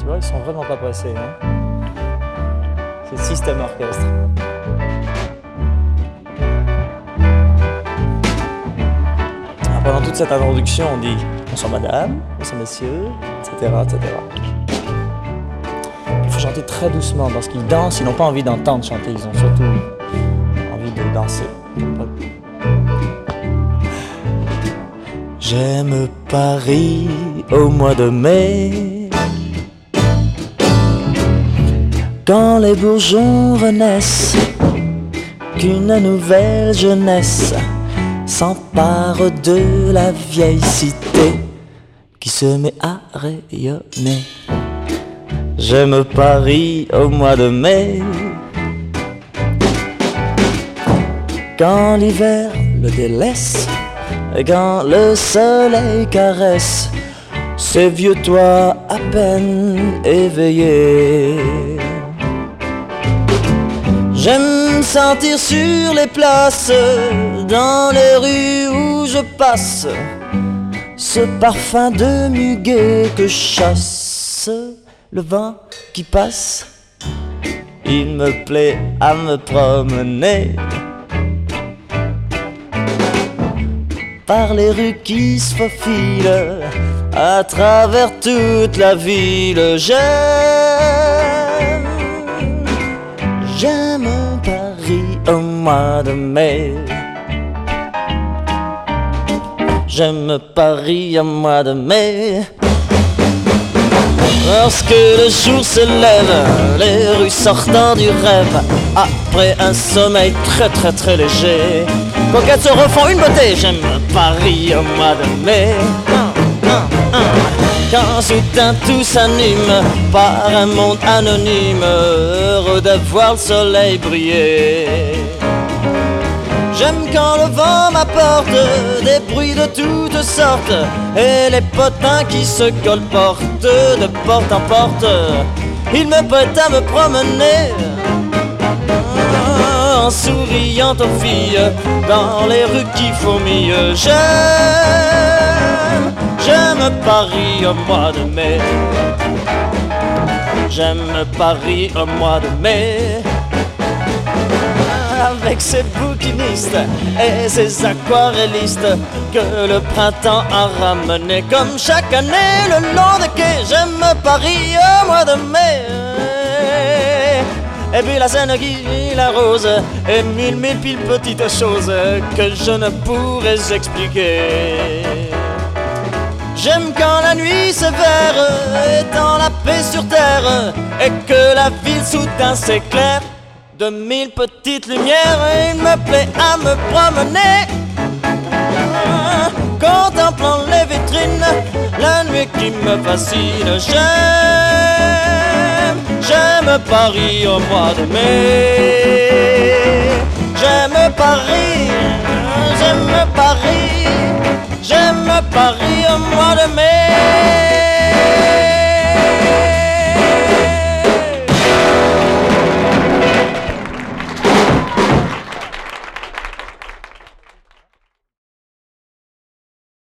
Tu vois, ils sont vraiment pas pressés. Hein. C'est le système orchestre. Alors, pendant toute cette introduction, on dit bonsoir madame, bonsoir messieurs, etc., etc. Il faut chanter très doucement parce qu'ils dansent, ils n'ont pas envie d'entendre chanter, ils ont surtout envie de danser. J'aime Paris au mois de mai, quand les bourgeons renaissent, qu'une nouvelle jeunesse s'empare de la vieille cité qui se met à rayonner. J'aime Paris au mois de mai, quand l'hiver le délaisse et quand le soleil caresse ces vieux toits à peine éveillés. J'aime sentir sur les places, dans les rues où je passe, ce parfum de muguet que chasse le vent qui passe. Il me plaît à me promener par les rues qui se faufilent à travers toute la ville. J'aime Paris au mois de mai. J'aime Paris au mois de mai. Lorsque le jour se lève, les rues sortant du rêve, après un sommeil très très très léger, coquettes se refont une beauté. J'aime Paris au mois de mai. Quand soudain tout s'anime par un monde anonyme, heureux de voir le soleil briller. J'aime quand le vent m'apporte des bruits de toutes sortes et les potins qui se colportent de porte en porte. Il me prête à me promener en souriant aux filles dans les rues qui fourmillent. J'aime Paris au mois de mai. J'aime Paris au mois de mai. Avec ses bouquinistes et ses aquarellistes que le printemps a ramené comme chaque année le long des quais. J'aime Paris au mois de mai. Et puis la Seine qui l'arrose et mille petites choses que je ne pourrais expliquer. J'aime quand la nuit s'éveille étant la paix sur terre et que la ville soudain s'éclaire de mille petites lumières. Il me plaît à me promener contemplant les vitrines, la nuit qui me fascine. J'aime Paris au mois de mai.